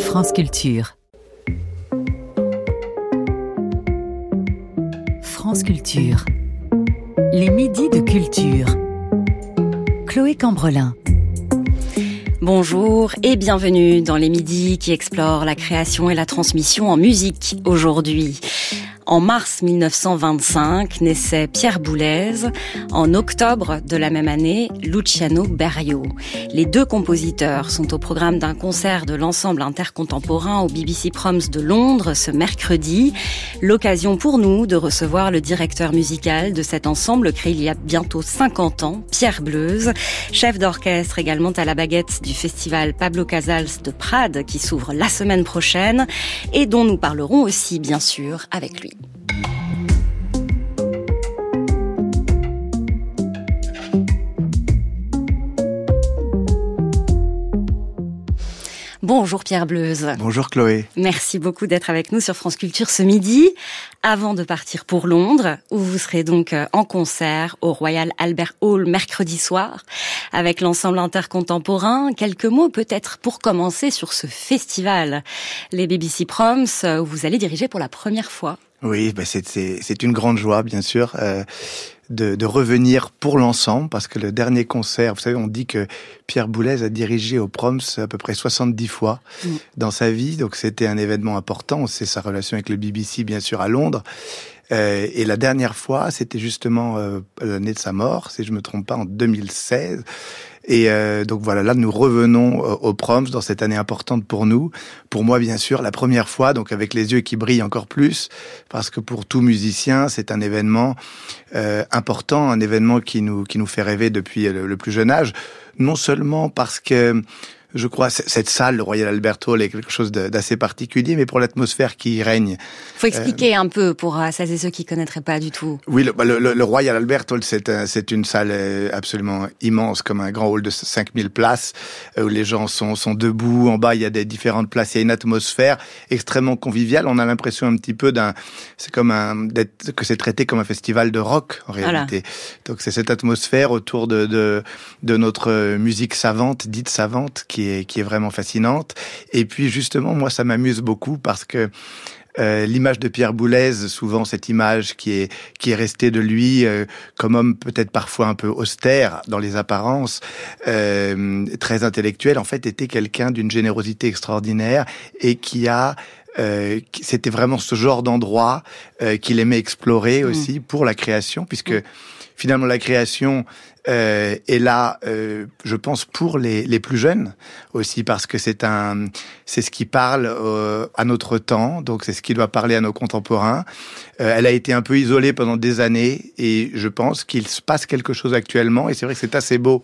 France Culture. France Culture. Les midis de culture. Chloé Cambrelin. Bonjour et bienvenue dans les midis qui explorent la création et la transmission en musique aujourd'hui. En mars 1925, naissait Pierre Boulez. En octobre de la même année, Luciano Berio. Les deux compositeurs sont au programme d'un concert de l'ensemble intercontemporain au BBC Proms de Londres ce mercredi. L'occasion pour nous de recevoir le directeur musical de cet ensemble créé il y a bientôt 50 ans, Pierre Boulez, chef d'orchestre également à la baguette du festival Pablo Casals de Prades qui s'ouvre la semaine prochaine et dont nous parlerons aussi bien sûr avec lui. Bonjour Pierre Boulez. Bonjour Chloé. Merci beaucoup d'être avec nous sur France Culture ce midi. Avant de partir pour Londres, où vous serez donc en concert au Royal Albert Hall mercredi soir avec l'ensemble intercontemporain. Quelques mots peut-être pour commencer sur ce festival, les BBC Proms, où vous allez diriger pour la première fois. Oui, c'est une grande joie bien sûr. De revenir pour l'ensemble, parce que le dernier concert, vous savez, on dit que Pierre Boulez a dirigé au Proms à peu près 70 fois dans sa vie, donc c'était un événement important. On sait sa relation avec le BBC, bien sûr, à Londres. Et la dernière fois, c'était justement l'année de sa mort, si je me trompe pas, en 2016. Et donc voilà, là nous revenons au Proms dans cette année importante pour nous. Pour moi, bien sûr, la première fois, donc avec les yeux qui brillent encore plus, parce que pour tout musicien, c'est un événement important, un événement qui nous fait rêver depuis le plus jeune âge. Non seulement parce que je crois cette salle, le Royal Albert Hall, est quelque chose d'assez particulier, mais pour l'atmosphère qui y règne. Faut expliquer un peu pour celles et ceux qui connaîtraient pas du tout. Oui, le Royal Albert Hall, c'est une salle absolument immense, comme un grand hall de 5000 places, où les gens sont debout. En bas, il y a des différentes places. Il y a une atmosphère extrêmement conviviale. On a l'impression un petit peu que c'est traité comme un festival de rock, en réalité. Voilà. Donc c'est cette atmosphère autour de notre musique savante, dite savante, qui est vraiment fascinante. Et puis justement, moi, ça m'amuse beaucoup parce que l'image de Pierre Boulez, souvent cette image qui est restée de lui comme homme peut-être parfois un peu austère dans les apparences, très intellectuel, en fait, était quelqu'un d'une générosité extraordinaire et c'était vraiment ce genre d'endroit qu'il aimait explorer aussi pour la création, puisque finalement la création est là, je pense, pour les plus jeunes aussi, parce que c'est ce qui parle à notre temps, donc c'est ce qui doit parler à nos contemporains. Elle a été un peu isolée pendant des années et je pense qu'il se passe quelque chose actuellement et c'est vrai que c'est assez beau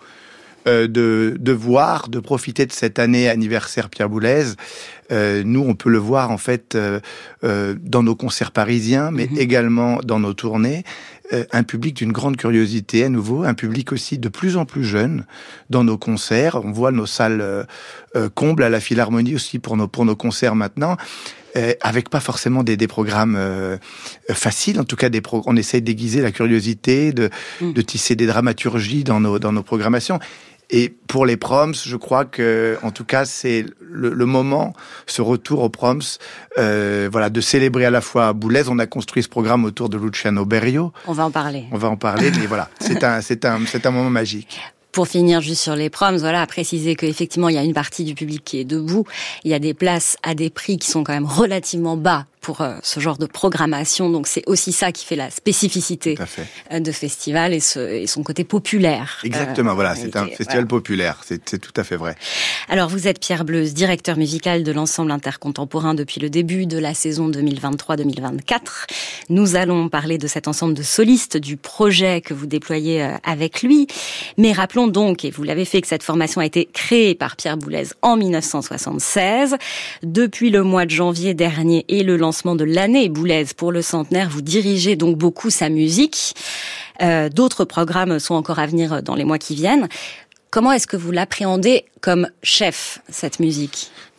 de voir, de profiter de cette année anniversaire Pierre Boulez. Nous, on peut le voir en fait dans nos concerts parisiens, mais également dans nos tournées. Un public d'une grande curiosité à nouveau, un public aussi de plus en plus jeune dans nos concerts. On voit nos salles combles à la Philharmonie aussi pour nos concerts maintenant. Avec pas forcément des programmes faciles, en tout cas on essaye d'aiguiser la curiosité, de tisser des dramaturgies dans nos programmations. Et pour les Proms, je crois que, en tout cas, c'est le moment, ce retour aux Proms, de célébrer à la fois Boulez. On a construit ce programme autour de Luciano Berio. On va en parler, mais voilà, c'est un moment magique. Pour finir juste sur les Proms, à préciser qu'effectivement, il y a une partie du public qui est debout. Il y a des places à des prix qui sont quand même relativement bas pour ce genre de programmation. Donc, c'est aussi ça qui fait la spécificité de festival et son côté populaire. Exactement, c'est un festival populaire. C'est tout à fait vrai. Alors, vous êtes Pierre Boulez, directeur musical de l'ensemble intercontemporain depuis le début de la saison 2023-2024. Nous allons parler de cet ensemble de solistes, du projet que vous déployez avec lui. Mais rappelons donc, et vous l'avez fait, que cette formation a été créée par Pierre Boulez en 1976. Depuis le mois de janvier dernier et le lancement de l'année Boulez pour le centenaire, vous dirigez donc beaucoup sa musique. D'autres programmes sont encore à venir dans les mois qui viennent. Comment est-ce que vous l'appréhendez comme chef, cette musique ?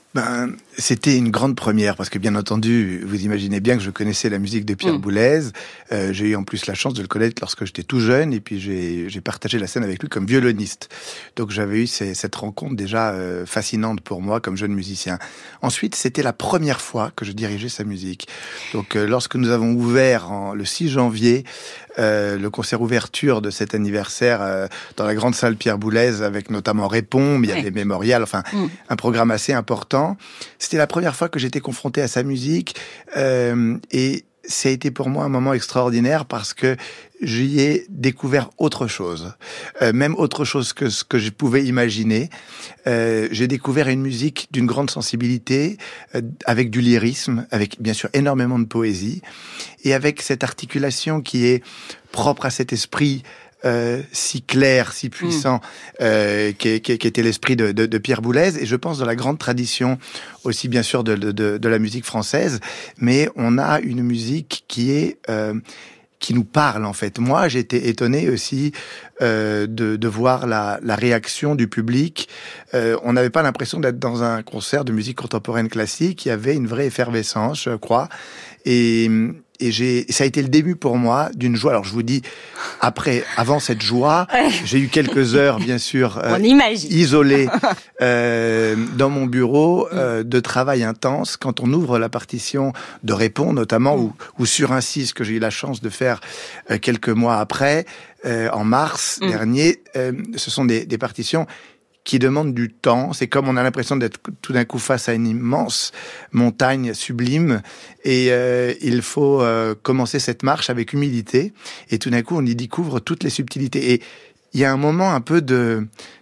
C'était une grande première parce que bien entendu, vous imaginez bien que je connaissais la musique de Pierre Boulez. J'ai eu en plus la chance de le connaître lorsque j'étais tout jeune et puis j'ai partagé la scène avec lui comme violoniste. Donc j'avais eu cette rencontre déjà fascinante pour moi comme jeune musicien. Ensuite, c'était la première fois que je dirigeais sa musique. Donc lorsque nous avons ouvert le 6 janvier le concert ouverture de cet anniversaire dans la grande salle Pierre Boulez avec notamment Répond, mais il y avait Mémorial, enfin un programme assez important. C'était la première fois que j'étais confronté à sa musique et ça a été pour moi un moment extraordinaire parce que j'y ai découvert autre chose, même autre chose que ce que je pouvais imaginer. J'ai découvert une musique d'une grande sensibilité, avec du lyrisme, avec bien sûr énormément de poésie, et avec cette articulation qui est propre à cet esprit si clair, si puissant, qui était l'esprit de Pierre Boulez, et je pense dans la grande tradition aussi bien sûr de la musique française, mais on a une musique qui nous parle en fait. Moi, j'étais étonné aussi de voir la réaction du public. On n'avait pas l'impression d'être dans un concert de musique contemporaine classique. Il y avait une vraie effervescence, je crois. Et ça a été le début pour moi d'une joie. Alors je vous dis, avant cette joie, j'ai eu quelques heures, bien sûr, isolées dans mon bureau de travail intense. Quand on ouvre la partition de Répond, notamment, ou sur un 6 que j'ai eu la chance de faire quelques mois après, en mars dernier, ce sont des partitions qui demande du temps. C'est comme on a l'impression d'être tout d'un coup face à une immense montagne sublime et il faut commencer cette marche avec humilité et tout d'un coup on y découvre toutes les subtilités. Et il y a un moment un peu de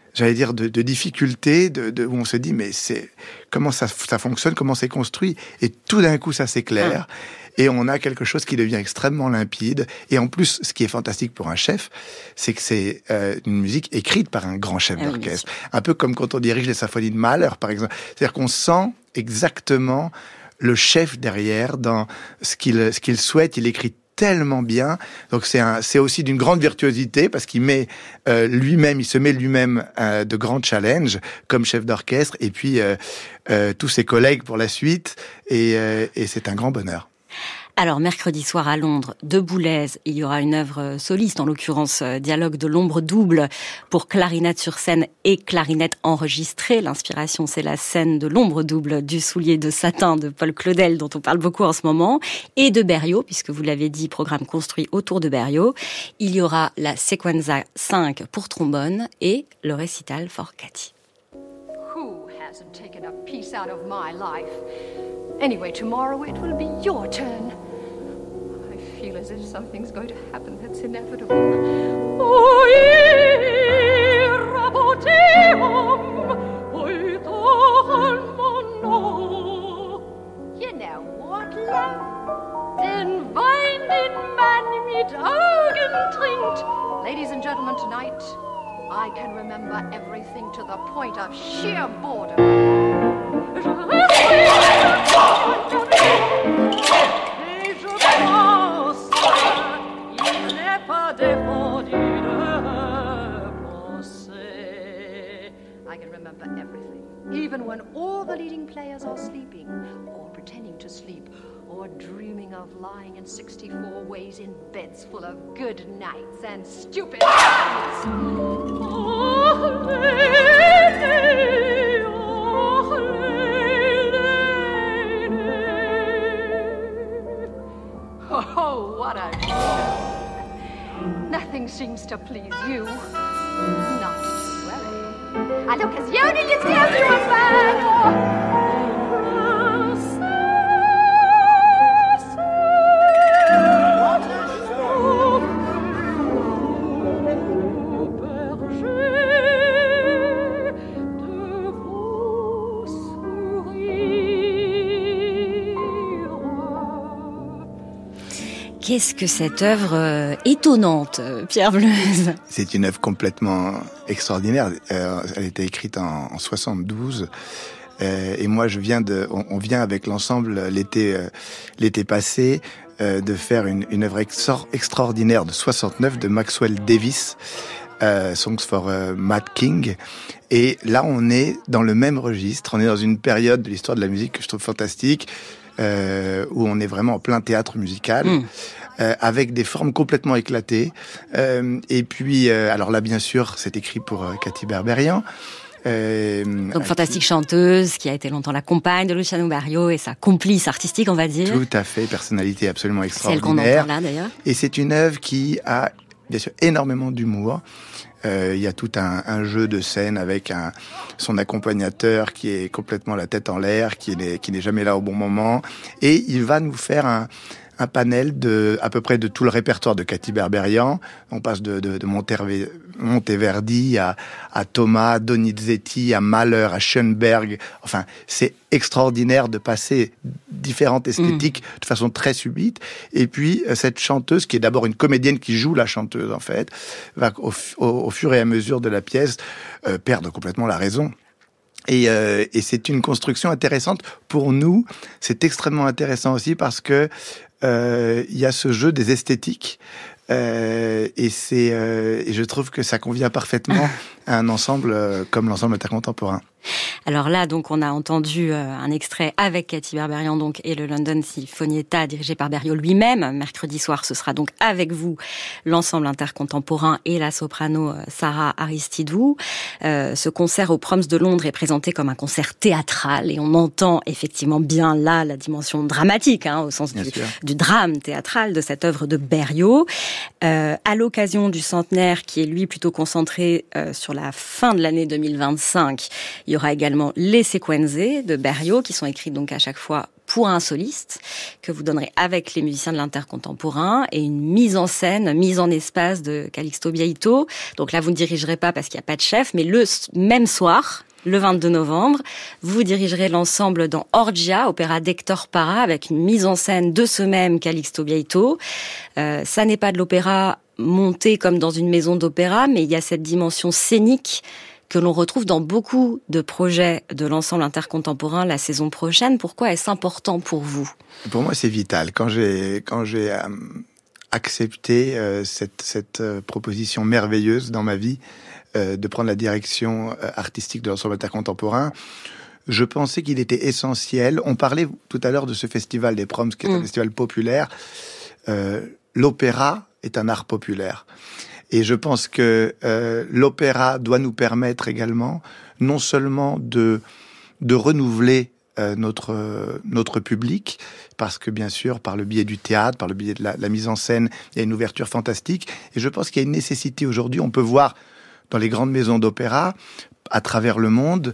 difficulté, où on se dit mais comment ça fonctionne, comment c'est construit, et tout d'un coup ça s'éclaire. Et on a quelque chose qui devient extrêmement limpide. Et en plus, ce qui est fantastique pour un chef, c'est que c'est une musique écrite par un grand chef d'orchestre. Oui. Un peu comme quand on dirige les symphonies de Mahler, par exemple. C'est-à-dire qu'on sent exactement le chef derrière dans ce qu'il souhaite. Il écrit tellement bien. Donc c'est aussi d'une grande virtuosité parce qu'il met il se met lui-même de grands challenges comme chef d'orchestre et puis tous ses collègues pour la suite. Et c'est un grand bonheur. Alors, mercredi soir à Londres, de Boulez, il y aura une œuvre soliste, en l'occurrence Dialogue de l'ombre double pour clarinette sur scène et clarinette enregistrée. L'inspiration, c'est la scène de l'ombre double du soulier de satin de Paul Claudel, dont on parle beaucoup en ce moment, et de Berlioz, puisque vous l'avez dit, programme construit autour de Berlioz. Il y aura la Sequenza 5 pour trombone et le récital for Cathy. Who hasn't taken a piece out of my life? Anyway, tomorrow it will be your turn. I feel as if something's going to happen that's inevitable. Oh, you know what, love? Den Wein, den man mit Augen trinkt. Ladies and gentlemen, tonight, I can remember everything to the point of sheer boredom. I can remember everything, even when all the leading players are sleeping, or pretending to sleep, or dreaming of lying in 64 ways in beds full of good nights and stupid nights. Oh, what a show. Nothing seems to please you. Not Swelly. I look as young as you a man. Qu'est-ce que cette œuvre étonnante, Pierre Boulez? C'est une œuvre complètement extraordinaire. Elle a été écrite en 72. Et moi, on vient avec l'ensemble l'été passé de faire une œuvre extraordinaire de 69 de Maxwell Davis. Songs for Mad King. Et là, on est dans le même registre. On est dans une période de l'histoire de la musique que je trouve fantastique, où on est vraiment en plein théâtre musical. Avec des formes complètement éclatées. Et puis, alors là, bien sûr, c'est écrit pour Katy Berberian. Donc fantastique chanteuse qui a été longtemps la compagne de Luciano Berio et sa complice artistique, on va dire. Tout à fait, personnalité absolument extraordinaire. Celle qu'on entend là d'ailleurs. Et c'est une œuvre qui a bien sûr énormément d'humour. Il y a tout un jeu de scène avec son accompagnateur qui est complètement la tête en l'air, qui n'est jamais là au bon moment, et il va nous faire un panel à peu près de tout le répertoire de Katy Berberian. On passe de Monteverdi à Thomas, Donizetti, à Mahler, à Schoenberg. Enfin, c'est extraordinaire de passer différentes esthétiques de façon très subite. Et puis, cette chanteuse, qui est d'abord une comédienne qui joue la chanteuse, en fait, va au fur et à mesure de la pièce perdre complètement la raison. Et c'est une construction intéressante pour nous. C'est extrêmement intéressant aussi parce que il y a ce jeu des esthétiques et je trouve que ça convient parfaitement à un ensemble comme l'ensemble intercontemporain. Alors là, donc, on a entendu un extrait avec Katy Berberian, donc, et le London Sinfonietta, dirigé par Berio lui-même. Mercredi soir, ce sera donc avec vous l'ensemble intercontemporain et la soprano Sarah Aristidou. Ce concert au Proms de Londres est présenté comme un concert théâtral et on entend effectivement bien là la dimension dramatique, au sens du drame théâtral de cette œuvre de Berio. À l'occasion du centenaire, qui est lui plutôt concentré sur la fin de l'année 2025, il y aura également les sequenze de Berio, qui sont écrites donc à chaque fois pour un soliste, que vous donnerez avec les musiciens de l'intercontemporain, et une mise en scène, mise en espace de Calixto Bieito. Donc là, vous ne dirigerez pas parce qu'il n'y a pas de chef, mais le même soir, le 22 novembre, vous dirigerez l'ensemble dans Orgia, opéra d'Hector Parra, avec une mise en scène de ce même Calixto Bieito. Ça n'est pas de l'opéra monté comme dans une maison d'opéra, mais il y a cette dimension scénique que l'on retrouve dans beaucoup de projets de l'ensemble intercontemporain la saison prochaine. Pourquoi est-ce important pour vous ? Pour moi, c'est vital. Quand j'ai accepté cette proposition merveilleuse dans ma vie de prendre la direction artistique de l'ensemble intercontemporain, je pensais qu'il était essentiel. On parlait tout à l'heure de ce festival des Proms, qui est un festival populaire. L'opéra est un art populaire. Et je pense que l'opéra doit nous permettre également non seulement de renouveler notre public, parce que bien sûr, par le biais du théâtre, par le biais de la mise en scène, il y a une ouverture fantastique. Et je pense qu'il y a une nécessité aujourd'hui. On peut voir dans les grandes maisons d'opéra, à travers le monde,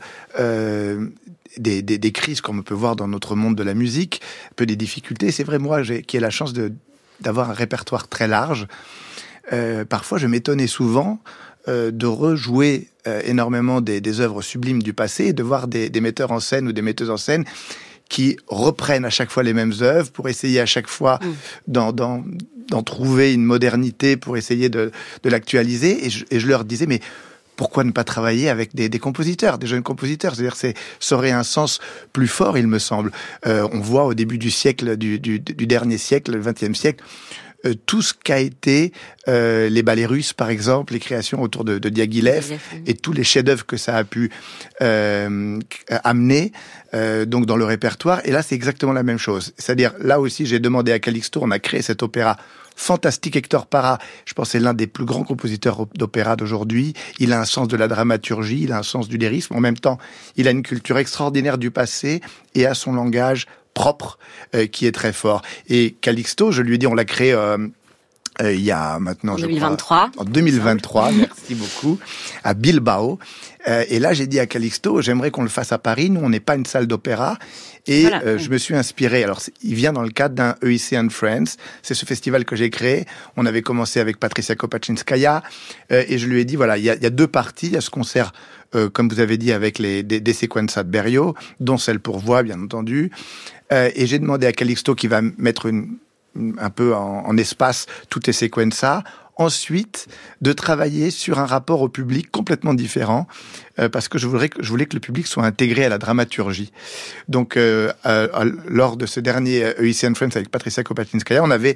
des crises comme on peut voir dans notre monde de la musique, un peu des difficultés. C'est vrai, moi, qui ai la chance d'avoir un répertoire très large, parfois je m'étonnais souvent de rejouer énormément des œuvres sublimes du passé et de voir des metteurs en scène ou des metteuses en scène qui reprennent à chaque fois les mêmes œuvres pour essayer à chaque fois d'en trouver une modernité, pour essayer de l'actualiser. Et je leur disais, mais pourquoi ne pas travailler avec des compositeurs, des jeunes compositeurs ? C'est-à-dire, ça aurait un sens plus fort, il me semble. On voit au début du siècle, du dernier siècle, le XXe siècle, tout ce qu'a été les ballets russes, par exemple, les créations autour de Diaghilev, et tous les chefs-d'œuvre que ça a pu amener donc dans le répertoire. Et là, c'est exactement la même chose. C'est-à-dire, là aussi, j'ai demandé à Calixto, on a créé cet opéra fantastique. Hector Parra, je pense, c'est l'un des plus grands compositeurs d'opéra d'aujourd'hui. Il a un sens de la dramaturgie, il a un sens du lyrisme. En même temps, il a une culture extraordinaire du passé et a son langage propre qui est très fort. Et Calixto, je lui ai dit, on l'a créé il y a maintenant, je crois, en 2023, merci beaucoup, à Bilbao. Et là, j'ai dit à Calixto, j'aimerais qu'on le fasse à Paris. Nous, on n'est pas une salle d'opéra. Et voilà. Je me suis inspiré. Alors, il vient dans le cadre d'un EIC and Friends. C'est ce festival que j'ai créé. On avait commencé avec Patricia Kopachinskaya. Et je lui ai dit, voilà, il y a deux parties. Il y a ce concert, comme vous avez dit, avec des sequenzas de Berio, dont celle pour voix, bien entendu. Et j'ai demandé à Calixto, qui va mettre un peu en espace toutes les sequenzas. Ensuite, de travailler sur un rapport au public complètement différent, parce que je voulais que le public soit intégré à la dramaturgie. Donc, lors de ce dernier EIC and Friends avec Patricia Kopachinskaya, on avait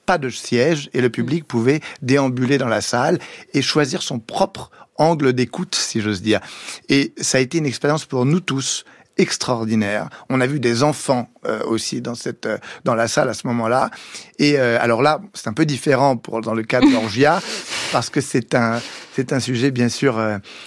pas de siège et le public pouvait déambuler dans la salle et choisir son propre angle d'écoute, si j'ose dire. Et ça a été une expérience pour nous tous extraordinaire. On a vu des enfants aussi dans la salle à ce moment-là. Et alors là, c'est un peu différent dans le cas de l'Orgia, parce que c'est un sujet bien sûr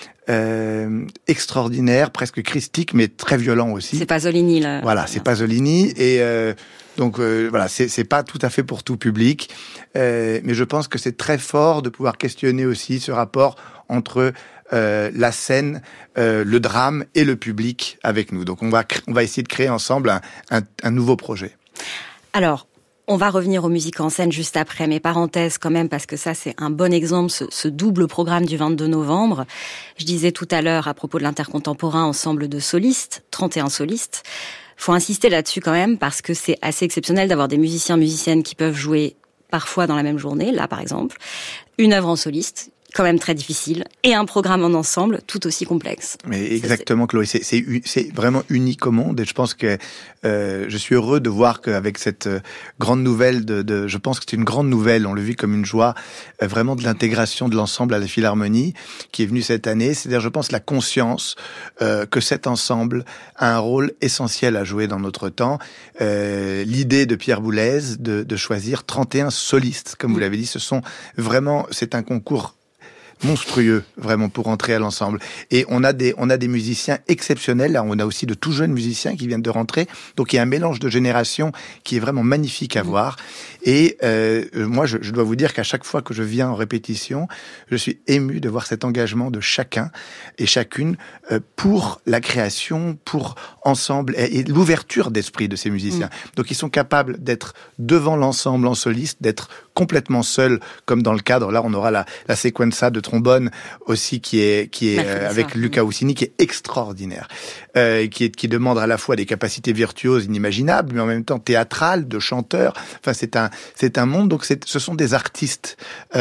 extraordinaire, presque christique, mais très violent aussi. C'est Pasolini là. Voilà, c'est Pasolini et donc voilà, c'est pas tout à fait pour tout public, mais je pense que c'est très fort de pouvoir questionner aussi ce rapport entre la scène, le drame et le public avec nous. Donc on va essayer de créer ensemble un nouveau projet. Alors, on va revenir aux musiques en scène juste après, mais parenthèse quand même, parce que ça c'est un bon exemple, ce double programme du 22 novembre. Je disais tout à l'heure à propos de l'intercontemporain ensemble de solistes, 31 solistes. Faut insister là-dessus quand même, parce que c'est assez exceptionnel d'avoir des musiciens-musiciennes qui peuvent jouer parfois dans la même journée, là par exemple, une œuvre en soliste, quand même très difficile, et un programme en ensemble tout aussi complexe. Mais exactement, Chloé, c'est vraiment unique au monde, et je pense que je suis heureux de voir qu'avec cette grande nouvelle, je pense que c'est une grande nouvelle, on le vit comme une joie, vraiment de l'intégration de l'ensemble à la Philharmonie, qui est venue cette année, c'est-à-dire je pense la conscience que cet ensemble a un rôle essentiel à jouer dans notre temps. L'idée de Pierre Boulez de choisir 31 solistes, comme vous l'avez dit, c'est un concours monstrueux, vraiment, pour entrer à l'ensemble. Et on a des musiciens exceptionnels. Là, on a aussi de tout jeunes musiciens qui viennent de rentrer. Donc, il y a un mélange de générations qui est vraiment magnifique à voir. Et moi, je dois vous dire qu'à chaque fois que je viens en répétition, je suis ému de voir cet engagement de chacun et chacune pour la création, pour ensemble, et l'ouverture d'esprit de ces musiciens. Donc, ils sont capables d'être devant l'ensemble en soliste, d'être complètement seuls, comme dans le cadre. Là, on aura la sequenza de trombone aussi qui est avec Luca Ussini, qui est extraordinaire, qui demande à la fois des capacités virtuoses inimaginables, mais en même temps théâtrales, de chanteurs. Enfin, c'est un monde. Donc, ce sont des artistes.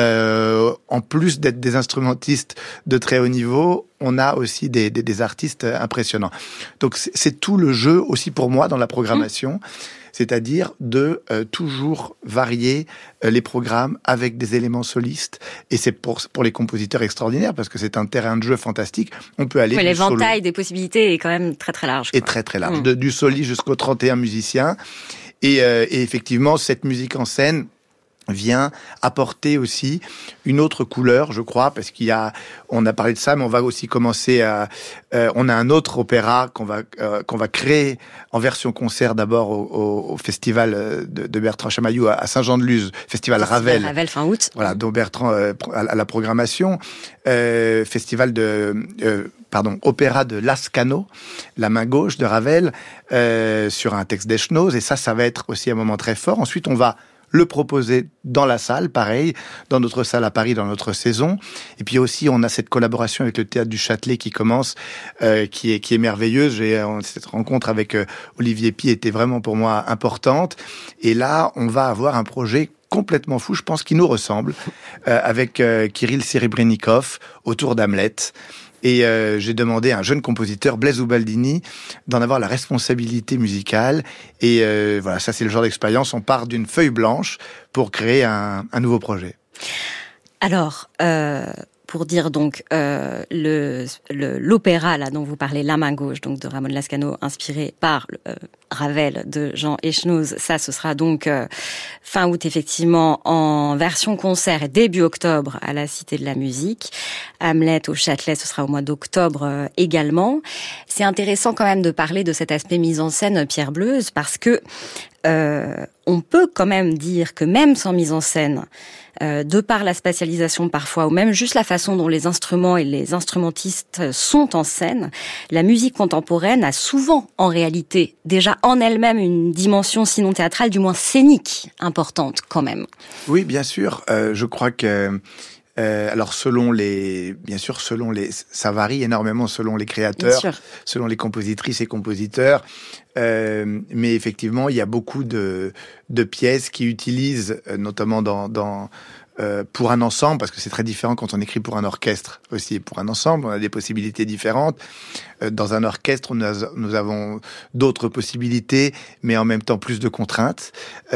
En plus d'être des instrumentistes de très haut niveau, on a aussi des artistes impressionnants. Donc, c'est tout le jeu aussi pour moi dans la programmation. C'est-à-dire de toujours varier les programmes avec des éléments solistes. Et c'est pour les compositeurs extraordinaires, parce que c'est un terrain de jeu fantastique. On peut aller l'éventail des possibilités est quand même très très large. Et très très large, du soliste jusqu'aux 31 musiciens. Et effectivement, cette musique en scène vient apporter aussi une autre couleur, je crois, parce on a parlé de ça, mais on va aussi commencer on a un autre opéra qu'on va créer en version concert d'abord au festival de Bertrand Chamaillou à Saint-Jean-de-Luz, festival Ravel. Ravel fin août. Voilà, dont Bertrand à la programmation, festival opéra de Lascano, la main gauche de Ravel, sur un texte d'Echnoz, et ça va être aussi un moment très fort. Ensuite, on va le proposer dans la salle, pareil, dans notre salle à Paris, dans notre saison. Et puis aussi, on a cette collaboration avec le Théâtre du Châtelet qui commence, qui est merveilleuse. Cette rencontre avec Olivier Py était vraiment pour moi importante. Et là, on va avoir un projet complètement fou, je pense, qui nous ressemble, avec Kirill Serebrennikov, autour d'Hamlet. Et j'ai demandé à un jeune compositeur, Blaise Ubaldini, d'en avoir la responsabilité musicale. Et voilà, ça c'est le genre d'expérience. On part d'une feuille blanche pour créer un nouveau projet. Alors, pour dire donc l'opéra là dont vous parlez, La main gauche, donc de Ramon Lascano, inspiré par Ravel de Jean Echnoz, ça ce sera donc fin août effectivement en version concert et début octobre à la Cité de la Musique. Hamlet au Châtelet, ce sera au mois d'octobre également. C'est intéressant quand même de parler de cet aspect mise en scène Pierre Bleuze, parce que on peut quand même dire que même sans mise en scène, de par la spatialisation parfois, ou même juste la façon dont les instruments et les instrumentistes sont en scène, la musique contemporaine a souvent, en réalité, déjà en elle-même une dimension sinon théâtrale, du moins scénique, importante quand même. Oui, bien sûr. Je crois que alors ça varie énormément selon les créateurs, selon les compositrices et compositeurs. Mais effectivement, il y a beaucoup de pièces qui utilisent, notamment dans pour un ensemble, parce que c'est très différent quand on écrit pour un orchestre aussi. Pour un ensemble, on a des possibilités différentes. Dans un orchestre, nous avons d'autres possibilités, mais en même temps plus de contraintes.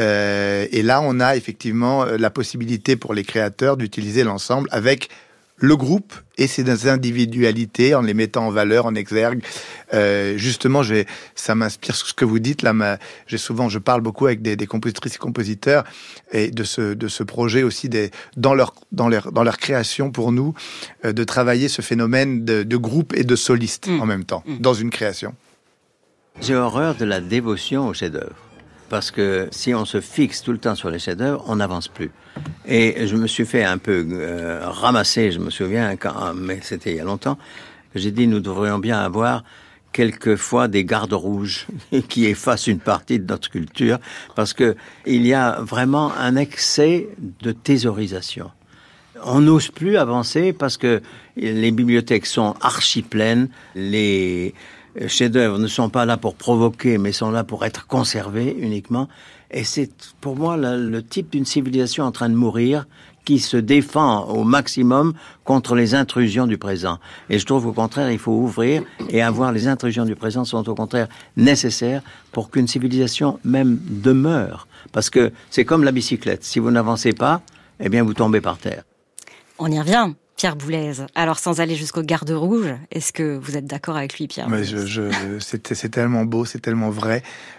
Et là, on a effectivement la possibilité pour les créateurs d'utiliser l'ensemble avec le groupe et ses individualités en les mettant en valeur, en exergue. Justement, ça m'inspire ce que vous dites. Là, je parle beaucoup avec des compositrices et compositeurs et de ce projet aussi dans leur création pour nous, de travailler ce phénomène de groupe et de soliste en même temps, dans une création. J'ai horreur de la dévotion au chef-d'œuvre. Parce que si on se fixe tout le temps sur les chefs-d'œuvre, on n'avance plus. Et je me suis fait un peu ramasser, je me souviens, mais c'était il y a longtemps, que j'ai dit nous devrions bien avoir quelquefois des gardes rouges qui effacent une partie de notre culture, parce que il y a vraiment un excès de thésaurisation. On n'ose plus avancer parce que les bibliothèques sont archi pleines, les chefs-d'œuvre ne sont pas là pour provoquer, mais sont là pour être conservés uniquement. Et c'est pour moi le type d'une civilisation en train de mourir qui se défend au maximum contre les intrusions du présent. Et je trouve au contraire, il faut ouvrir et avoir les intrusions du présent sont au contraire nécessaires pour qu'une civilisation même demeure. Parce que c'est comme la bicyclette. Si vous n'avancez pas, eh bien vous tombez par terre. On y revient. Pierre Boulez. Alors, sans aller jusqu'au garde rouge, est-ce que vous êtes d'accord avec lui, Pierre Boulez ? C'est tellement beau, c'est tellement vrai.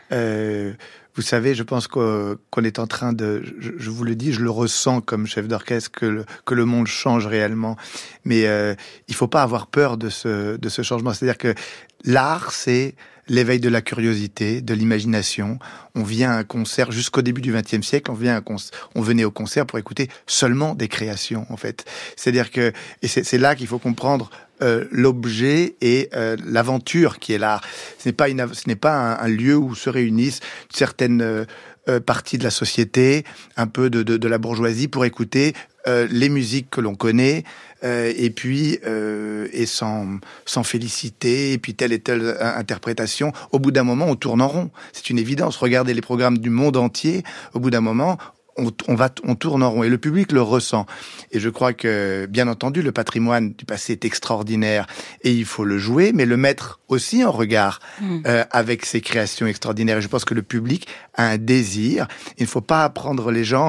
Vous savez, je pense qu'on est en train de... Je vous le dis, je le ressens comme chef d'orchestre, que le monde change réellement. Mais il faut pas avoir peur de ce changement. C'est-à-dire que l'art, c'est l'éveil de la curiosité, de l'imagination. On vient à un concert, jusqu'au début du XXe siècle, on venait au concert pour écouter seulement des créations, en fait. C'est-à-dire que, et c'est là qu'il faut comprendre l'objet et l'aventure qui est l'art. Ce n'est pas un lieu où se réunissent certaines parties de la société, un peu de la bourgeoisie, pour écouter les musiques que l'on connaît, et puis et sans féliciter, et puis telle et telle interprétation. Au bout d'un moment, on tourne en rond. C'est une évidence. Regardez les programmes du monde entier. Au bout d'un moment, on tourne en rond et le public le ressent. Et je crois que, bien entendu, le patrimoine du passé est extraordinaire et il faut le jouer, mais le mettre aussi en regard avec ces créations extraordinaires. Et je pense que le public a un désir. Il ne faut pas apprendre les gens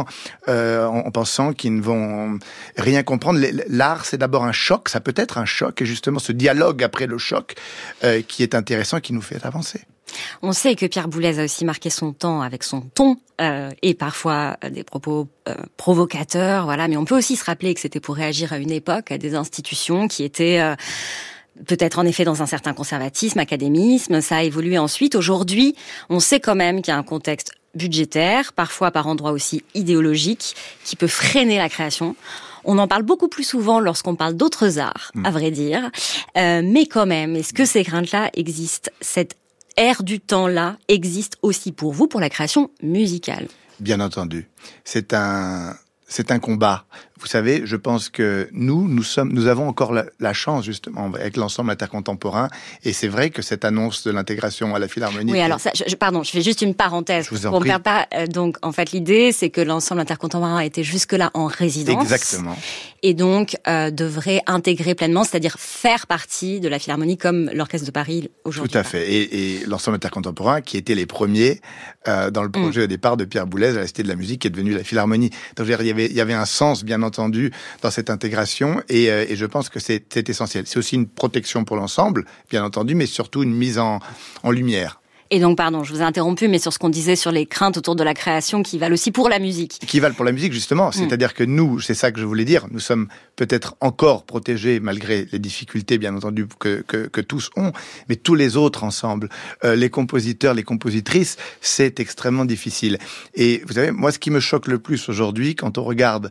en pensant qu'ils ne vont rien comprendre. L'art, c'est d'abord un choc. Ça peut être un choc et justement ce dialogue après le choc qui est intéressant, qui nous fait avancer. On sait que Pierre Boulez a aussi marqué son temps avec son ton et parfois des propos provocateurs, voilà. Mais on peut aussi se rappeler que c'était pour réagir à une époque, à des institutions qui étaient peut-être en effet dans un certain conservatisme, académisme. Ça a évolué ensuite. Aujourd'hui, on sait quand même qu'il y a un contexte budgétaire, parfois par endroits aussi idéologique, qui peut freiner la création. On en parle beaucoup plus souvent lorsqu'on parle d'autres arts, à vrai dire. Mais quand même, est-ce que ces craintes-là existent ? Cette ère du temps-là existe aussi pour vous, pour la création musicale. Bien entendu. C'est un combat. Vous savez, je pense que nous avons encore la chance, justement, avec l'ensemble intercontemporain. Et c'est vrai que cette annonce de l'intégration à la Philharmonie... Oui, alors, pardon, je fais juste une parenthèse. Je vous en pour prie. me perdre pas. Donc, en fait, l'idée, c'est que l'ensemble intercontemporain était jusque-là en résidence. Exactement. Et donc, devrait intégrer pleinement, c'est-à-dire faire partie de la Philharmonie comme l'Orchestre de Paris aujourd'hui. Tout à fait. Et l'ensemble intercontemporain, qui était les premiers dans le projet au départ de Pierre Boulez à la Cité de la Musique, qui est devenue la Philharmonie. Donc, il y avait un sens, bien entendu, dans cette intégration, et je pense que c'est essentiel. C'est aussi une protection pour l'ensemble, bien entendu, mais surtout une mise en lumière. Et donc, pardon, je vous ai interrompu, mais sur ce qu'on disait sur les craintes autour de la création qui valent aussi pour la musique. Qui valent pour la musique, justement. C'est-à-dire que nous, c'est ça que je voulais dire, nous sommes peut-être encore protégés, malgré les difficultés, bien entendu, que tous ont, mais tous les autres ensemble, les compositeurs, les compositrices, c'est extrêmement difficile. Et vous savez, moi, ce qui me choque le plus aujourd'hui, quand on regarde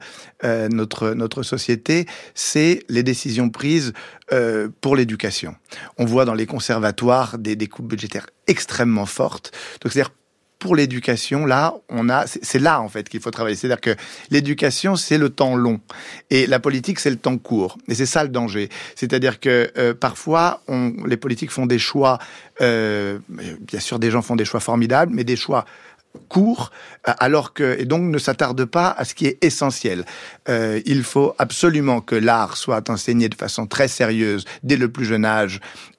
notre société, c'est les décisions prises pour l'éducation. On voit dans les conservatoires des coupes budgétaires extrêmement fortes. Donc, c'est-à-dire, pour l'éducation, là, c'est là, en fait, qu'il faut travailler. C'est-à-dire que l'éducation, c'est le temps long. Et la politique, c'est le temps court. Et c'est ça le danger. C'est-à-dire que, parfois, les politiques font des choix, bien sûr, des gens font des choix formidables, mais des choix court, et donc ne s'attarde pas à ce qui est essentiel. Il faut absolument que l'art soit enseigné de façon très sérieuse dès le plus jeune âge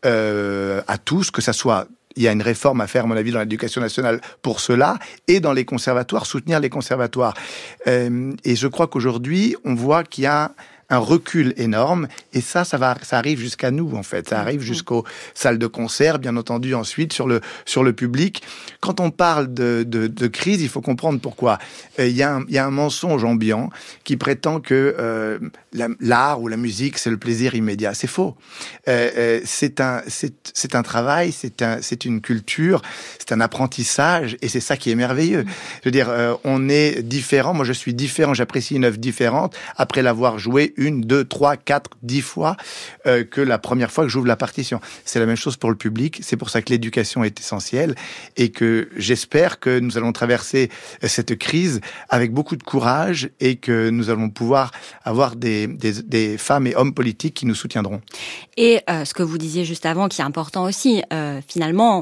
à tous, que ça soit. Il y a une réforme à faire, à mon avis, dans l'éducation nationale pour cela, et dans les conservatoires, soutenir les conservatoires. Et je crois qu'aujourd'hui, on voit qu'il y a un recul énorme, et ça arrive jusqu'à nous, en fait. Ça arrive jusqu'aux salles de concert, bien entendu, ensuite, sur le public. Quand on parle de crise, il faut comprendre pourquoi. Il y a un mensonge ambiant qui prétend que l'art ou la musique, c'est le plaisir immédiat. C'est faux. C'est un travail, c'est une culture, c'est un apprentissage, et c'est ça qui est merveilleux. Je veux dire, on est différent. Moi, je suis différent. J'apprécie une œuvre différente après l'avoir jouée 1, 2, 3, 4, 10 fois que la première fois que j'ouvre la partition. C'est la même chose pour le public. C'est pour ça que l'éducation est essentielle, et que j'espère que nous allons traverser cette crise avec beaucoup de courage, et que nous allons pouvoir avoir des femmes et hommes politiques qui nous soutiendront. Et ce que vous disiez juste avant, qui est important aussi, finalement,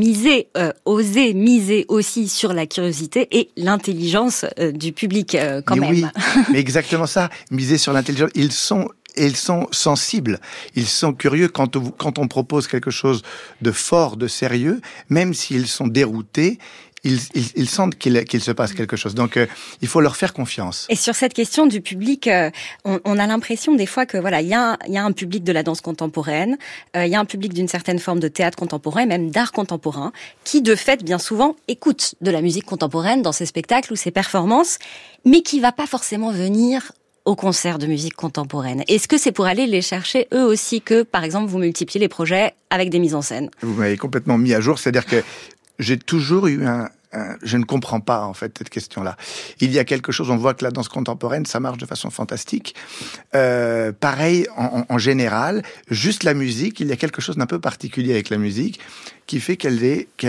oser miser aussi sur la curiosité et l'intelligence du public quand même. Oui, mais exactement ça. Miser sur l'intelligence. Ils sont sensibles, ils sont curieux quand on propose quelque chose de fort, de sérieux, même s'ils sont déroutés. Ils sentent qu'il se passe quelque chose. Donc, il faut leur faire confiance. Et sur cette question du public, on a l'impression des fois que voilà, il y a un public de la danse contemporaine, il y a un public d'une certaine forme de théâtre contemporain, même d'art contemporain, qui de fait, bien souvent, écoute de la musique contemporaine dans ses spectacles ou ses performances, mais qui va pas forcément venir au concert de musique contemporaine. Est-ce que c'est pour aller les chercher eux aussi que, par exemple, vous multipliez les projets avec des mises en scène? Vous m'avez complètement mis à jour, c'est-à-dire que j'ai toujours eu je ne comprends pas, en fait, cette question-là. Il y a quelque chose, on voit que la danse contemporaine, ça marche de façon fantastique. Pareil, en général, juste la musique, il y a quelque chose d'un peu particulier avec la musique, qui fait qu'elle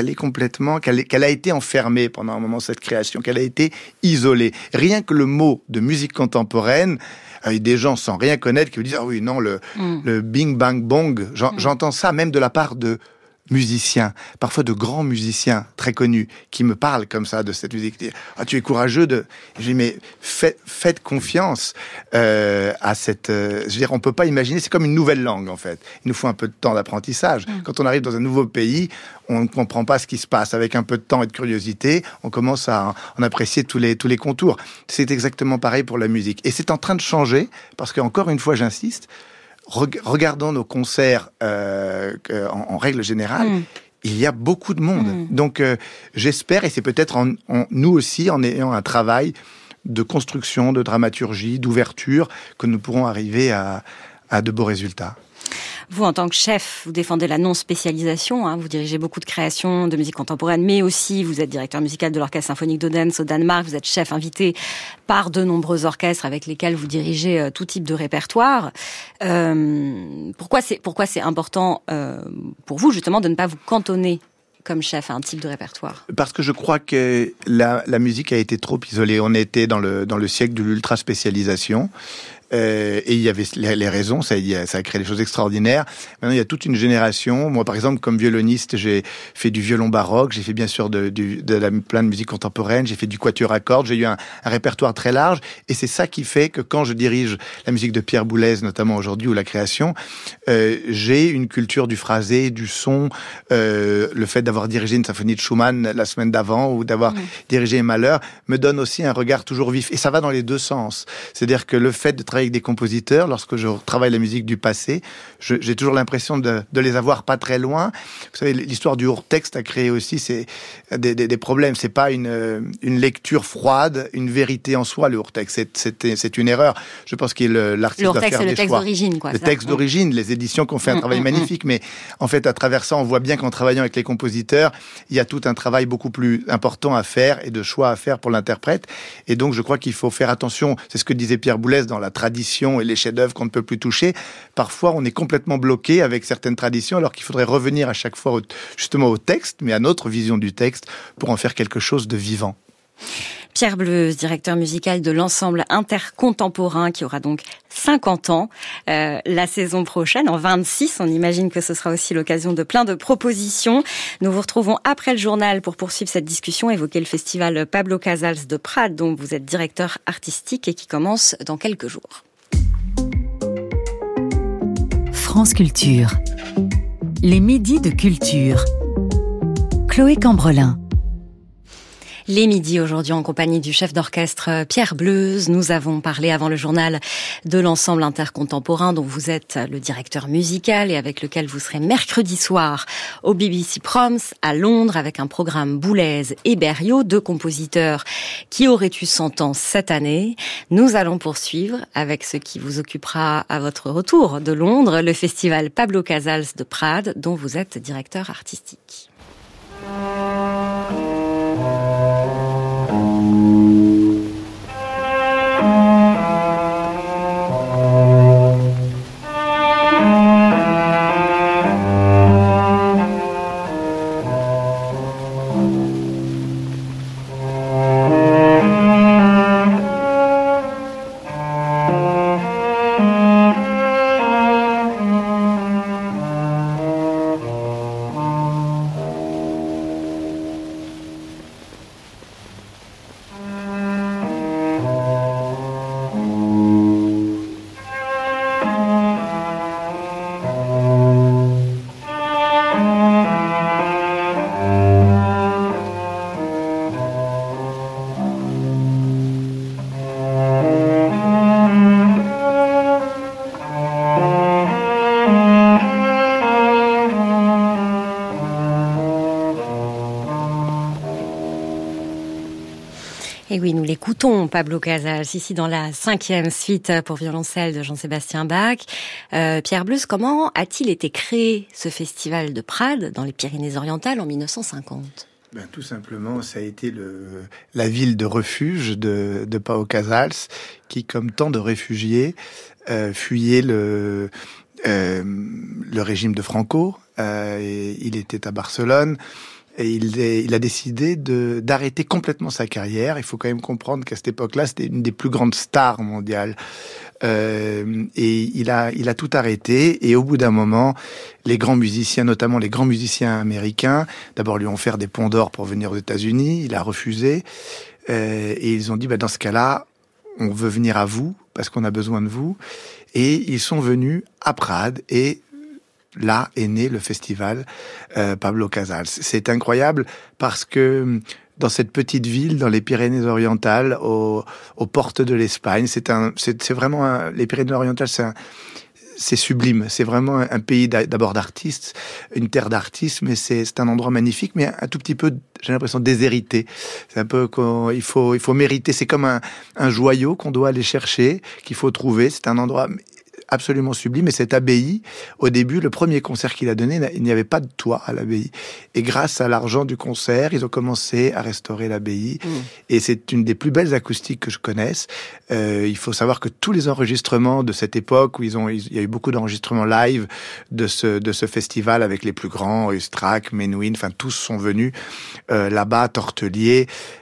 a été enfermée pendant un moment, cette création, qu'elle a été isolée. Rien que le mot de musique contemporaine, avec des gens sans rien connaître qui vous disent « Ah oui, non, le bing, bang, bong », j'entends ça même de la part de musiciens, parfois de grands musiciens très connus, qui me parlent comme ça de cette musique. Ah, tu es courageux de... Je dis, mais faites confiance à cette... je veux dire, on peut pas imaginer, c'est comme une nouvelle langue, en fait. Il nous faut un peu de temps d'apprentissage. Quand on arrive dans un nouveau pays, on ne comprend pas ce qui se passe. Avec un peu de temps et de curiosité, on commence à en apprécier tous les contours. C'est exactement pareil pour la musique. Et c'est en train de changer, parce qu'encore une fois, j'insiste, regardons nos concerts en règle générale, il y a beaucoup de monde. Donc j'espère, et c'est peut-être nous aussi, en ayant un travail de construction, de dramaturgie, d'ouverture, que nous pourrons arriver à de beaux résultats. Vous, en tant que chef, vous défendez la non-spécialisation, vous dirigez beaucoup de créations de musique contemporaine, mais aussi vous êtes directeur musical de l'Orchestre symphonique d'Odense au Danemark, vous êtes chef invité par de nombreux orchestres avec lesquels vous dirigez tout type de répertoire. Pourquoi c'est important pour vous, justement, de ne pas vous cantonner comme chef à un type de répertoire? Parce que je crois que la musique a été trop isolée. On était dans le siècle de l'ultra-spécialisation. Et il y avait les raisons, ça a créé des choses extraordinaires. Maintenant, il y a toute une génération. Moi, par exemple, comme violoniste, j'ai fait du violon baroque, j'ai fait bien sûr plein de musique contemporaine, j'ai fait du quatuor à cordes, j'ai eu un répertoire très large. Et c'est ça qui fait que quand je dirige la musique de Pierre Boulez, notamment aujourd'hui, ou la création, j'ai une culture du phrasé, du son, le fait d'avoir dirigé une symphonie de Schumann la semaine d'avant, ou d'avoir dirigé Mahler, me donne aussi un regard toujours vif. Et ça va dans les deux sens. C'est-à-dire que le fait de travailler avec des compositeurs, lorsque je travaille la musique du passé, j'ai toujours l'impression de les avoir pas très loin. Vous savez, l'histoire du hors-texte a créé aussi des problèmes. C'est pas une lecture froide, une vérité en soi, le hors-texte. C'est une erreur. Je pense que l'artiste doit faire des choix. Le texte d'origine, quoi. Le texte d'origine, les éditions qui ont fait un travail magnifique, mais en fait, à travers ça, on voit bien qu'en travaillant avec les compositeurs, il y a tout un travail beaucoup plus important à faire et de choix à faire pour l'interprète. Et donc, je crois qu'il faut faire attention. C'est ce que disait Pierre Boulez dans la tradition et les chefs-d'œuvre qu'on ne peut plus toucher. Parfois, on est complètement bloqué avec certaines traditions, alors qu'il faudrait revenir à chaque fois justement au texte, mais à notre vision du texte, pour en faire quelque chose de vivant. Pierre Bleuze, directeur musical de l'ensemble intercontemporain qui aura donc 50 ans la saison prochaine, en 26. On imagine que ce sera aussi l'occasion de plein de propositions. Nous vous retrouvons après le journal pour poursuivre cette discussion, évoquer le festival Pablo Casals de Prades, dont vous êtes directeur artistique et qui commence dans quelques jours. France Culture. Les midis de culture. Chloé Cambrelin. Les midis aujourd'hui en compagnie du chef d'orchestre Pierre Bleuze. Nous avons parlé avant le journal de l'ensemble intercontemporain dont vous êtes le directeur musical et avec lequel vous serez mercredi soir au BBC Proms à Londres avec un programme Boulez et Berriot, 2 compositeurs qui auraient eu 100 ans cette année. Nous allons poursuivre avec ce qui vous occupera à votre retour de Londres, le festival Pablo Casals de Prades dont vous êtes directeur artistique. Et oui, nous l'écoutons, Pablo Casals, ici dans la 5e suite pour violoncelle de Jean-Sébastien Bach. Pierre Bleuze, comment a-t-il été créé ce festival de Prades dans les Pyrénées-Orientales en 1950 ? Tout simplement, ça a été la ville de refuge de Pau Casals, qui, comme tant de réfugiés, fuyait le régime de Franco. Il était à Barcelone. Et il a décidé d'arrêter complètement sa carrière. Il faut quand même comprendre qu'à cette époque-là, c'était une des plus grandes stars mondiales. Et il a tout arrêté. Et au bout d'un moment, les grands musiciens, notamment les grands musiciens américains, d'abord lui ont offert des ponts d'or pour venir aux États-Unis. Il a refusé. Et ils ont dit, dans ce cas-là, on veut venir à vous parce qu'on a besoin de vous. Et ils sont venus à Prades et là est né le festival Pablo Casals. C'est incroyable parce que dans cette petite ville, dans les Pyrénées-Orientales, aux portes de l'Espagne, c'est vraiment les Pyrénées-Orientales, c'est sublime. C'est vraiment un pays d'abord d'artistes, une terre d'artistes, mais c'est un endroit magnifique, mais un tout petit peu, j'ai l'impression, déshérité. C'est un peu il faut mériter. C'est comme un joyau qu'on doit aller chercher, qu'il faut trouver. C'est un endroit absolument sublime. Et cette abbaye, au début, le premier concert qu'il a donné, il n'y avait pas de toit à l'abbaye. Et grâce à l'argent du concert, ils ont commencé à restaurer l'abbaye. Et c'est une des plus belles acoustiques que je connaisse. Il faut savoir que tous les enregistrements de cette époque, où il y a eu beaucoup d'enregistrements live de ce festival avec les plus grands, Eustrac, Menuhin, enfin tous sont venus là-bas, Tortelier,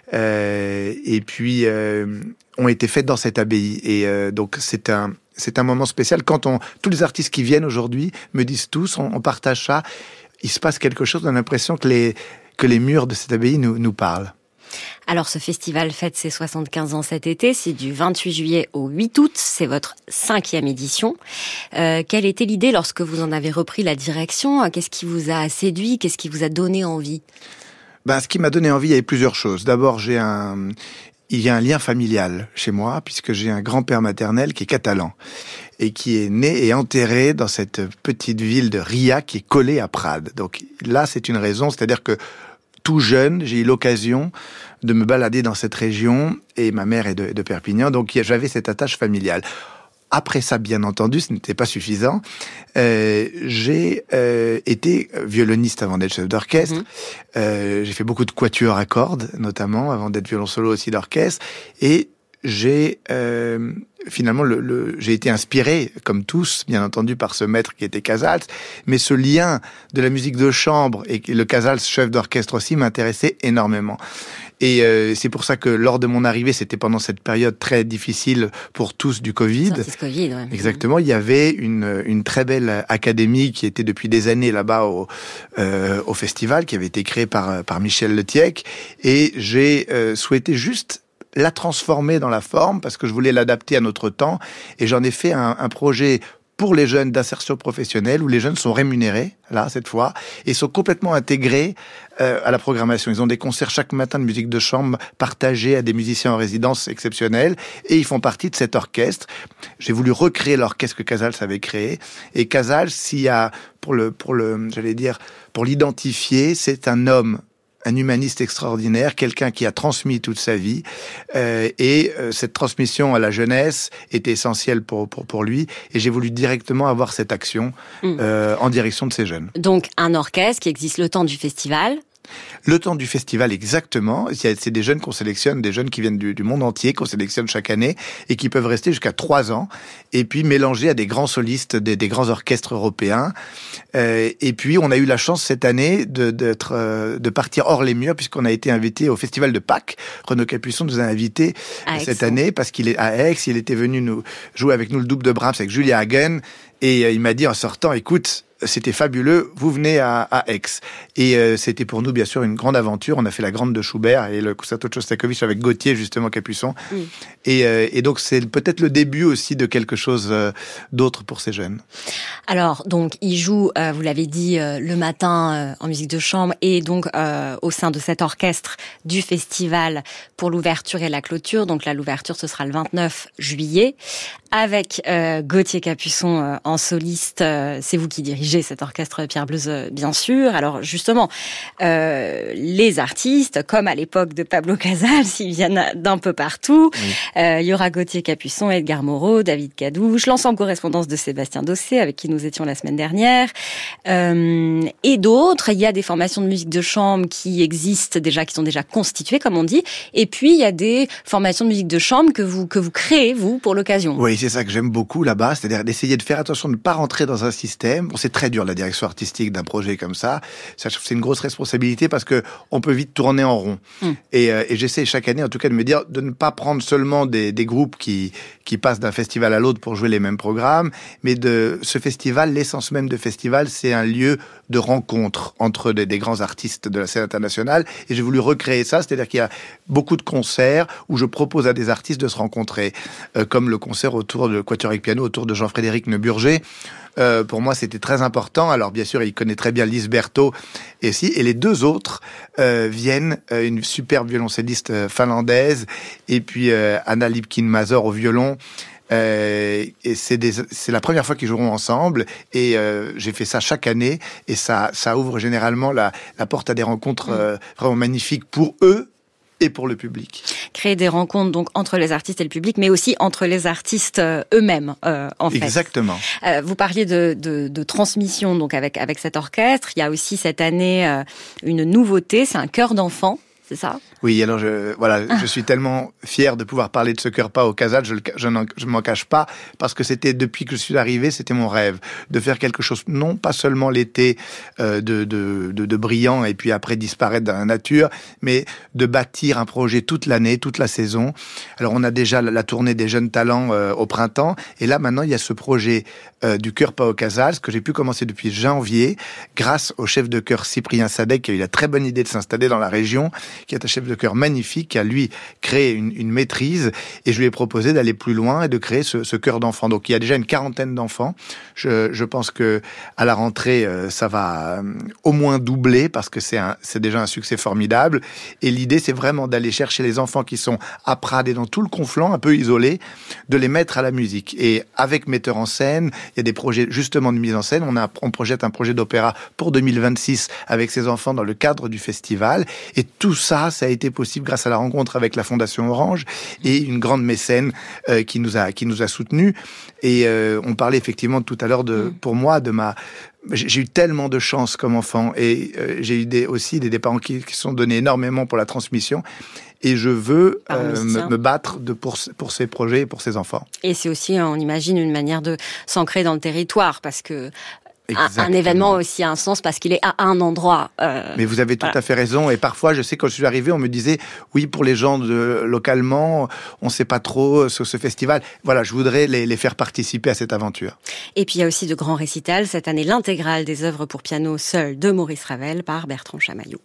et puis ont été faits dans cette abbaye. Et donc c'est un moment spécial. Tous les artistes qui viennent aujourd'hui me disent tous, on partage ça. Il se passe quelque chose. On a l'impression que les murs de cette abbaye nous parlent. Alors, ce festival fête ses 75 ans cet été. C'est du 28 juillet au 8 août. C'est votre 5e édition. Quelle était l'idée lorsque vous en avez repris la direction ? Qu'est-ce qui vous a séduit ? Qu'est-ce qui vous a donné envie ? Ce qui m'a donné envie, il y avait plusieurs choses. D'abord, il y a un lien familial chez moi, puisque j'ai un grand-père maternel qui est catalan et qui est né et enterré dans cette petite ville de Ria qui est collée à Prades. Donc là, c'est une raison, c'est-à-dire que tout jeune, j'ai eu l'occasion de me balader dans cette région et ma mère est de Perpignan, donc j'avais cette attache familiale. Après ça, bien entendu, ce n'était pas suffisant. J'ai été violoniste avant d'être chef d'orchestre. J'ai fait beaucoup de quatuors à cordes, notamment, avant d'être violon solo aussi d'orchestre. Et j'ai finalement j'ai été inspiré, comme tous, bien entendu, par ce maître qui était Casals. Mais ce lien de la musique de chambre et le Casals chef d'orchestre aussi m'intéressait énormément. Et c'est pour ça que lors de mon arrivée, c'était pendant cette période très difficile pour tous du Covid. Covid, ouais. Exactement. Il y avait une très belle académie qui était depuis des années là-bas au festival, qui avait été créée par Michel Letiec. Et j'ai souhaité juste la transformer dans la forme parce que je voulais l'adapter à notre temps. Et j'en ai fait un projet pour les jeunes d'insertion professionnelle où les jeunes sont rémunérés, là, cette fois, et sont complètement intégrés à la programmation. Ils ont des concerts chaque matin de musique de chambre partagés à des musiciens en résidence exceptionnels et ils font partie de cet orchestre. J'ai voulu recréer l'orchestre que Casals avait créé. Et Casals, s'il y a, pour l'identifier, c'est un homme, un humaniste extraordinaire, quelqu'un qui a transmis toute sa vie, et cette transmission à la jeunesse était essentielle pour lui, et j'ai voulu directement avoir cette action en direction de ces jeunes. Donc un orchestre qui existe le temps du festival. Le temps du festival, exactement. C'est des jeunes qu'on sélectionne, des jeunes qui viennent du monde entier, qu'on sélectionne chaque année et qui peuvent rester jusqu'à 3 ans et puis mélangés à des grands solistes, des grands orchestres européens. Et puis, on a eu la chance cette année de partir hors les murs puisqu'on a été invité au Festival de Pâques. Renaud Capuçon nous a invités cette année parce qu'il est à Aix. Il était venu nous jouer avec nous le double de Brahms avec Julia Hagen. Et il m'a dit en sortant, écoute, c'était fabuleux, vous venez à Aix. Et c'était pour nous, bien sûr, une grande aventure. On a fait la Grande de Schubert et le concerto de Shostakovich avec Gauthier, justement, Capuçon. Et donc, c'est peut-être le début aussi de quelque chose d'autre pour ces jeunes. Alors, donc, ils jouent, vous l'avez dit, le matin en musique de chambre et donc au sein de cet orchestre du festival pour l'ouverture et la clôture. Donc là, l'ouverture, ce sera le 29 juillet avec Gauthier Capuçon en soliste. C'est vous qui dirigez cet orchestre Pierre Bleuze, bien sûr. Alors justement, les artistes, comme à l'époque de Pablo Casals, ils viennent d'un peu partout. Il y aura Gauthier Capuçon, Edgar Moreau, David Cadouche, l'ensemble correspondance de Sébastien Dossé, avec qui nous étions la semaine dernière, et d'autres. Il y a des formations de musique de chambre qui existent déjà, qui sont déjà constituées, comme on dit. Et puis il y a des formations de musique de chambre que vous créez, vous, pour l'occasion. Oui, c'est ça que j'aime beaucoup là-bas, c'est-à-dire d'essayer de faire attention de ne pas rentrer dans un système. Bon, c'est très dur la direction artistique d'un projet comme ça. C'est une grosse responsabilité parce que on peut vite tourner en rond. Et j'essaie chaque année, en tout cas, de me dire de ne pas prendre seulement des groupes qui passent d'un festival à l'autre pour jouer les mêmes programmes, mais de ce festival, l'essence même de festival, c'est un lieu de rencontre entre des grands artistes de la scène internationale. Et j'ai voulu recréer ça, c'est-à-dire qu'il y a beaucoup de concerts où je propose à des artistes de se rencontrer, comme le concert autour de Quatuor avec piano, autour de Jean-Frédéric Neuburger. Pour moi, c'était très important. Alors, bien sûr, il connaît très bien Lise Berthaud et les deux autres viennent, une superbe violoncelliste finlandaise et puis Anna Lipkin-Mazur au violon. Et c'est la première fois qu'ils joueront ensemble et j'ai fait ça chaque année et ça ouvre généralement la porte à des rencontres vraiment magnifiques pour eux et pour le public. Créer des rencontres donc entre les artistes et le public, mais aussi entre les artistes eux-mêmes, en fait. Exactement. Vous parliez de transmission donc avec cet orchestre. Il y a aussi cette année une nouveauté, c'est un chœur d'enfants. C'est ça ? Oui, alors je suis tellement fier de pouvoir parler de ce chœur pas au Casals, je m'en cache pas, parce que c'était depuis que je suis arrivé, c'était mon rêve de faire quelque chose, non pas seulement l'été de brillant et puis après disparaître dans la nature, mais de bâtir un projet toute l'année, toute la saison. Alors on a déjà la tournée des jeunes talents au printemps, et là maintenant il y a ce projet du chœur pas au Casals que j'ai pu commencer depuis janvier, grâce au chef de chœur Cyprien Sadek qui a eu la très bonne idée de s'installer dans la région, qui est un chef de chœur magnifique, qui a lui créé une maîtrise, et je lui ai proposé d'aller plus loin et de créer ce chœur d'enfants. Donc il y a déjà une 40aine d'enfants. Je pense que à la rentrée, ça va au moins doubler parce que c'est déjà un succès formidable. Et l'idée, c'est vraiment d'aller chercher les enfants qui sont à Prades et dans tout le Conflent, un peu isolés, de les mettre à la musique. Et avec metteur en scène, il y a des projets justement de mise en scène. On projette un projet d'opéra pour 2026 avec ces enfants dans le cadre du festival. Et tout ça a été possible grâce à la rencontre avec la Fondation Orange et une grande mécène qui nous a soutenus. Et on parlait effectivement tout à l'heure pour moi j'ai eu tellement de chance comme enfant et j'ai eu aussi des parents qui sont donnés énormément pour la transmission. Et je veux me battre pour ces projets et pour ces enfants. Et c'est aussi, on imagine, une manière de s'ancrer dans le territoire, parce que un événement aussi a un sens parce qu'il est à un endroit. Mais vous avez tout à fait raison. Et parfois, je sais, quand je suis arrivé, on me disait, oui, pour les gens localement, on ne sait pas trop sur ce festival. Voilà, je voudrais les faire participer à cette aventure. Et puis, il y a aussi de grands récitals. Cette année, l'intégrale des œuvres pour piano seul de Maurice Ravel par Bertrand Chamaillou.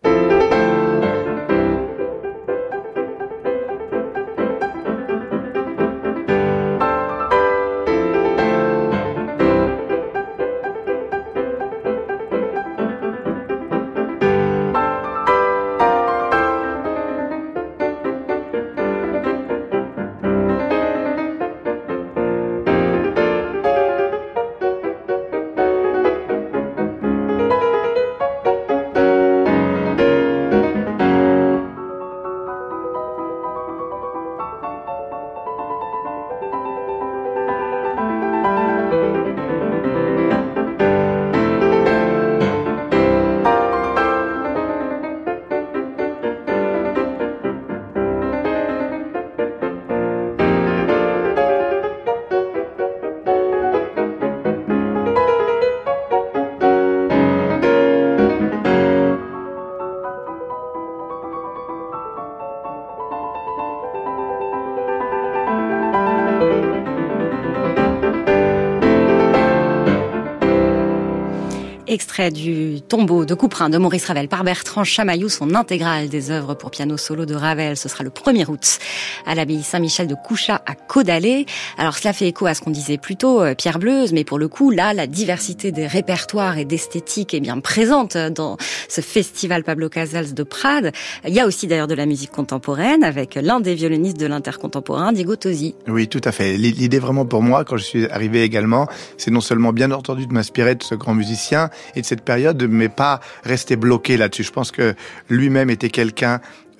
Extrait du Tombeau de Couperin de Maurice Ravel par Bertrand Chamaillou, son intégrale des œuvres pour piano solo de Ravel. Ce sera le 1er août à l'abbaye Saint-Michel de Couchat à Caudalé. Alors cela fait écho à ce qu'on disait plus tôt, Pierre Bleuze, mais pour le coup, là, la diversité des répertoires et d'esthétique est bien présente dans ce festival Pablo Casals de Prades. Il y a aussi d'ailleurs de la musique contemporaine avec l'un des violonistes de l'intercontemporain, Diego Tosi. Oui, tout à fait. L'idée vraiment pour moi, quand je suis arrivé également, c'est non seulement bien entendu de m'inspirer de ce grand musicien et de cette période, mais pas rester bloqué là-dessus. Je pense que lui-même était quelqu'un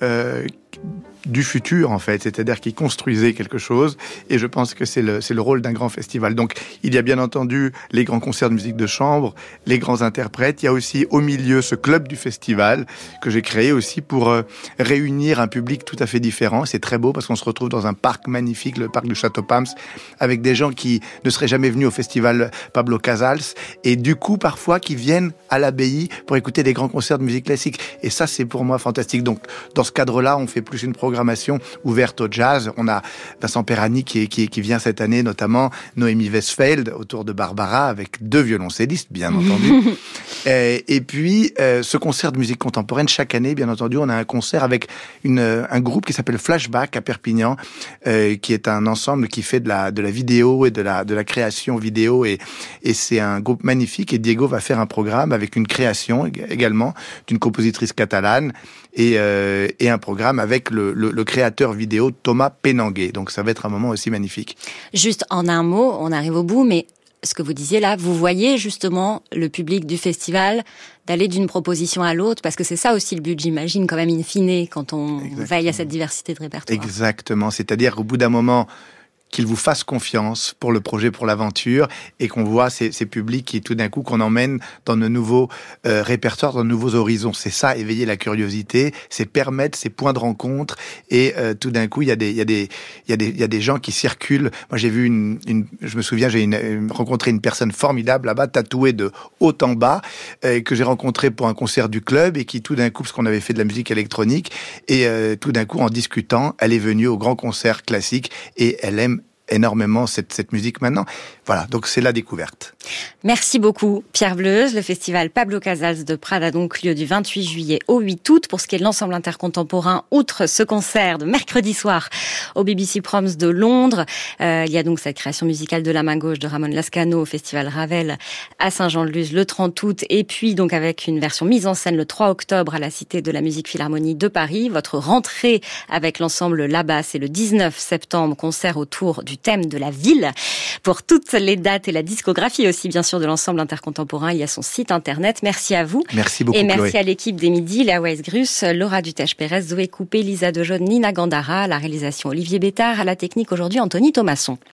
du futur, en fait, c'est-à-dire qu'il construisait quelque chose, et je pense que c'est le rôle d'un grand festival. Donc, il y a bien entendu les grands concerts de musique de chambre, les grands interprètes, il y a aussi au milieu ce club du festival que j'ai créé aussi pour réunir un public tout à fait différent. C'est très beau parce qu'on se retrouve dans un parc magnifique, le parc du Château Pams, avec des gens qui ne seraient jamais venus au festival Pablo Casals, et du coup, parfois, qui viennent à l'abbaye pour écouter des grands concerts de musique classique. Et ça, c'est pour moi fantastique. Donc, dans ce cadre-là, on fait plus une programmation ouverte au jazz. On a Vincent Perani qui vient cette année, notamment Noémie Westfeld autour de Barbara avec 2 violoncellistes, bien entendu. Et puis, ce concert de musique contemporaine, chaque année, bien entendu, on a un concert avec un groupe qui s'appelle Flashback à Perpignan, qui est un ensemble qui fait de la vidéo et de la création vidéo, et c'est un groupe magnifique, et Diego va faire un programme avec une création également d'une compositrice catalane, et un programme avec le créateur vidéo Thomas Penanguet. Donc ça va être un moment aussi magnifique. Juste en un mot, on arrive au bout, mais ce que vous disiez là, vous voyez justement le public du festival d'aller d'une proposition à l'autre, parce que c'est ça aussi le but, j'imagine, quand même in fine, quand on veille à cette diversité de répertoire. Exactement, c'est-à-dire qu'au bout d'un moment, qu'ils vous fassent confiance pour le projet, pour l'aventure, et qu'on voit ces publics qui, tout d'un coup, qu'on emmène dans de nouveaux répertoires, dans de nouveaux horizons. C'est ça, éveiller la curiosité, c'est permettre ces points de rencontre, et tout d'un coup, il y a des gens qui circulent. Moi, j'ai vu je me souviens, j'ai rencontré une personne formidable là-bas, tatouée de haut en bas, que j'ai rencontré pour un concert du club, et qui, tout d'un coup, parce qu'on avait fait de la musique électronique, et tout d'un coup, en discutant, elle est venue au grand concert classique, et elle aime énormément cette musique maintenant. Voilà, donc c'est la découverte. Merci beaucoup Pierre Bleuze. Le festival Pablo Casals de Prades a donc lieu du 28 juillet au 8 août. Pour ce qui est de l'ensemble intercontemporain, outre ce concert de mercredi soir au BBC Proms de Londres, il y a donc cette création musicale de la main gauche de Ramon Lascano au festival Ravel à Saint-Jean-de-Luz le 30 août, et puis donc avec une version mise en scène le 3 octobre à la Cité de la Musique Philharmonie de Paris. Votre rentrée avec l'ensemble là-bas, c'est le 19 septembre, concert autour du thème de la ville. Pour toutes les dates et la discographie aussi, bien sûr, de l'ensemble intercontemporain, il y a son site internet. Merci à vous. Merci beaucoup, et merci Chloé. À l'équipe des Midis, Léa Weiss-Grus, Laura Dutèche-Pérez, Zoé Coupé, Lisa Dejaune, Nina Gandara, à la réalisation Olivier Bétard, à la technique aujourd'hui Anthony Thomasson.